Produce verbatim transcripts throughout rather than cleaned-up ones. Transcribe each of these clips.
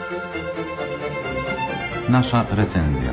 Nasza recenzja.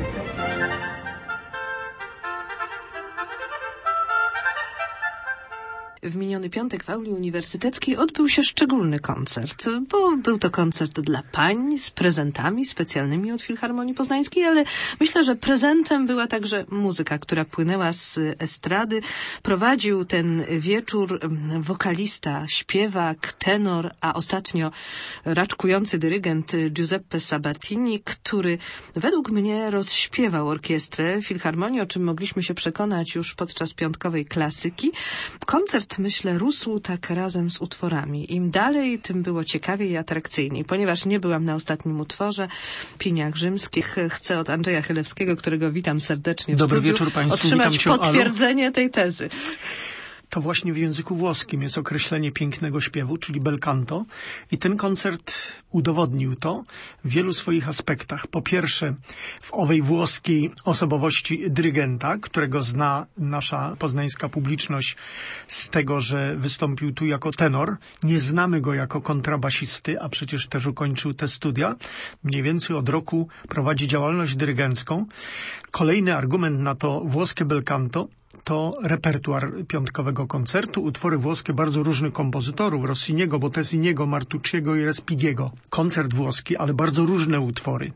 W miniony piątek w auli uniwersyteckiej odbył się szczególny koncert, bo był to koncert dla pań z prezentami specjalnymi od Filharmonii Poznańskiej, ale myślę, że prezentem była także muzyka, która płynęła z estrady. Prowadził ten wieczór wokalista, śpiewak, tenor, a ostatnio raczkujący dyrygent Giuseppe Sabatini, który według mnie rozśpiewał orkiestrę Filharmonii, o czym mogliśmy się przekonać już podczas piątkowej klasyki. Koncert, myślę, rósł tak razem z utworami. Im dalej, tym było ciekawiej i atrakcyjniej. Ponieważ nie byłam na ostatnim utworze, Piniach Rzymskich, chcę od Andrzeja Chylewskiego, którego witam serdecznie w Dobry studiu, wieczór Państwu, otrzymać witam cię, potwierdzenie tej tezy. To właśnie w języku włoskim jest określenie pięknego śpiewu, czyli bel canto. I ten koncert udowodnił to w wielu swoich aspektach. Po pierwsze, w owej włoskiej osobowości dyrygenta, którego zna nasza poznańska publiczność z tego, że wystąpił tu jako tenor. Nie znamy go jako kontrabasisty, a przecież też ukończył te studia. Mniej więcej od roku prowadzi działalność dyrygencką. Kolejny argument na to włoskie bel canto to repertuar piątkowego koncertu, utwory włoskie bardzo różnych kompozytorów, Rossiniego, Bottesiniego, Martucciego i Respigiego. Koncert włoski, ale bardzo różne utwory.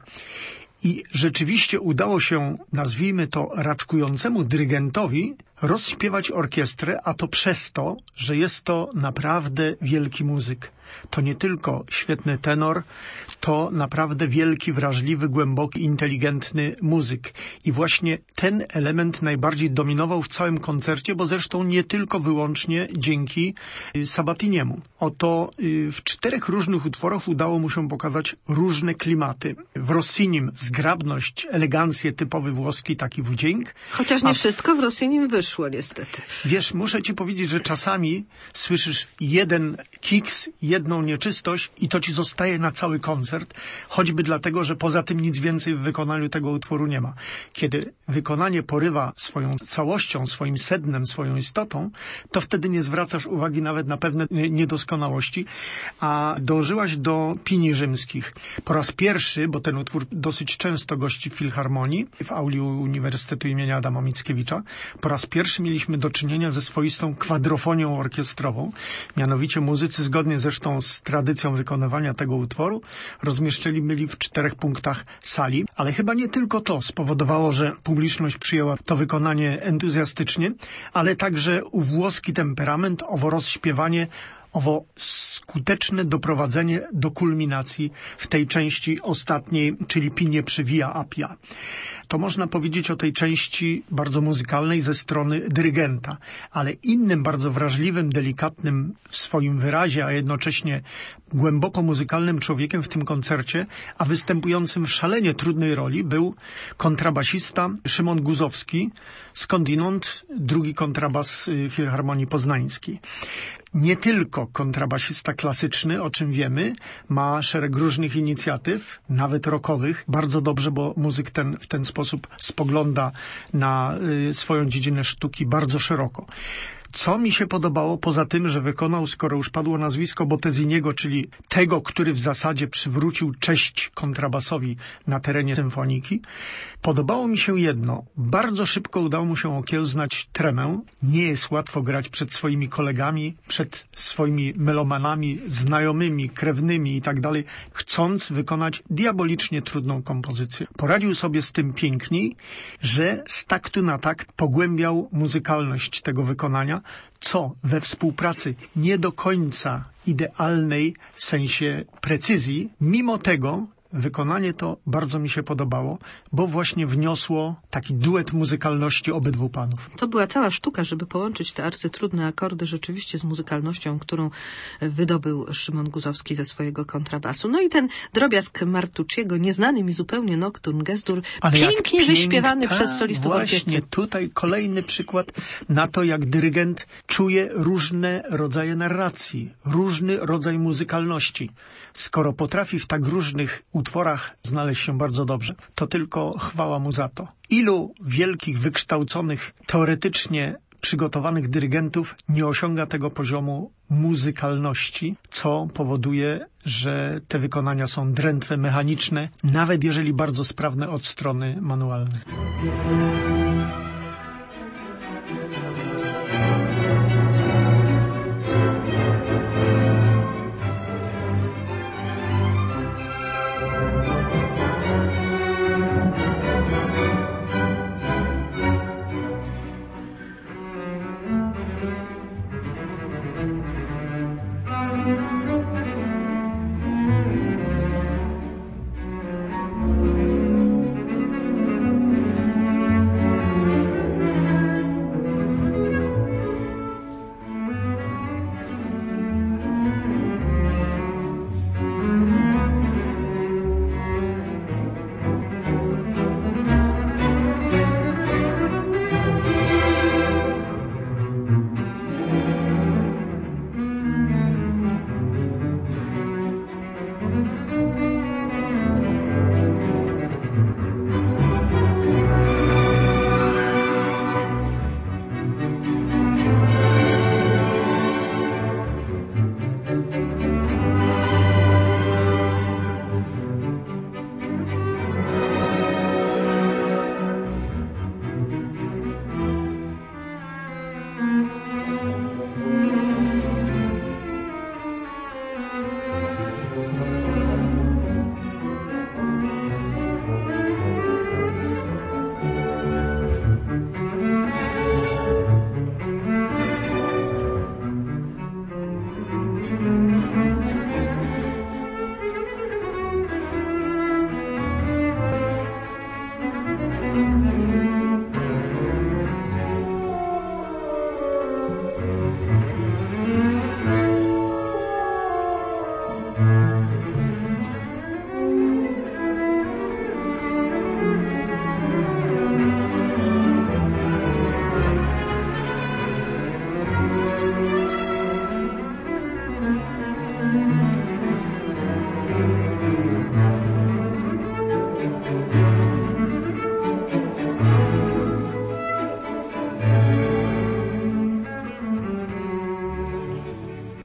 I rzeczywiście udało się, nazwijmy to, raczkującemu dyrygentowi rozśpiewać orkiestrę, a to przez to, że jest to naprawdę wielki muzyk. To nie tylko świetny tenor, to naprawdę wielki, wrażliwy, głęboki, inteligentny muzyk. I właśnie ten element najbardziej dominował w całym koncercie, bo zresztą nie tylko wyłącznie dzięki Sabatiniemu. Oto w czterech różnych utworach udało mu się pokazać różne klimaty. W Rossinim zgrabność, elegancję, typowy włoski taki wdzięk. Chociaż nie a... wszystko w Rossinim wyszło niestety. Wiesz, muszę ci powiedzieć, że czasami słyszysz jeden kiks, jedną nieczystość i to ci zostaje na cały koncert, choćby dlatego, że poza tym nic więcej w wykonaniu tego utworu nie ma. Kiedy wykonanie porywa swoją całością, swoim sednem, swoją istotą, to wtedy nie zwracasz uwagi nawet na pewne niedoskonałości, a dążyłaś do Pinii Rzymskich. Po raz pierwszy, bo ten utwór dosyć często gości w Filharmonii, w auli Uniwersytetu imienia Adama Mickiewicza, po raz pierwszy mieliśmy do czynienia ze swoistą kwadrofonią orkiestrową. Mianowicie muzycy, zgodnie zresztą z tradycją wykonywania tego utworu, rozmieszczyli byli w czterech punktach sali, ale chyba nie tylko to spowodowało, że publiczność przyjęła to wykonanie entuzjastycznie, ale także włoski temperament, owo rozśpiewanie, owo skuteczne doprowadzenie do kulminacji w tej części ostatniej, czyli Pinie przywija Appia. To można powiedzieć o tej części bardzo muzykalnej ze strony dyrygenta, ale innym bardzo wrażliwym, delikatnym w swoim wyrazie, a jednocześnie głęboko muzykalnym człowiekiem w tym koncercie, a występującym w szalenie trudnej roli był kontrabasista Szymon Guzowski, skądinąd drugi kontrabas Filharmonii Poznańskiej. Nie tylko kontrabasista klasyczny, o czym wiemy, ma szereg różnych inicjatyw, nawet rockowych. Bardzo dobrze, bo muzyk ten w ten sposób spogląda na y, swoją dziedzinę sztuki bardzo szeroko. Co mi się podobało, poza tym, że wykonał, skoro już padło nazwisko Bottesiniego, czyli tego, który w zasadzie przywrócił cześć kontrabasowi na terenie symfoniki, podobało mi się jedno. Bardzo szybko udało mu się okiełznać tremę. Nie jest łatwo grać przed swoimi kolegami, przed swoimi melomanami, znajomymi, krewnymi i tak dalej, chcąc wykonać diabolicznie trudną kompozycję. Poradził sobie z tym piękniej, że z taktu na takt pogłębiał muzykalność tego wykonania, co we współpracy nie do końca idealnej w sensie precyzji, mimo tego wykonanie to bardzo mi się podobało, bo właśnie wniosło taki duet muzykalności obydwu panów. To była cała sztuka, żeby połączyć te arcytrudne akordy rzeczywiście z muzykalnością, którą wydobył Szymon Guzowski ze swojego kontrabasu. No i ten drobiazg Martucciego, nieznany mi zupełnie nokturn gestur, ale pięknie wyśpiewany piękna, przez solistów orkiestry. Właśnie tutaj kolejny przykład na to, jak dyrygent czuje różne rodzaje narracji, różny rodzaj muzykalności. Skoro potrafi w tak różnych utworach znaleźć się bardzo dobrze, to tylko chwała mu za to. Ilu wielkich, wykształconych teoretycznie przygotowanych dyrygentów nie osiąga tego poziomu muzykalności, co powoduje, że te wykonania są drętwe, mechaniczne, nawet jeżeli bardzo sprawne od strony manualnej.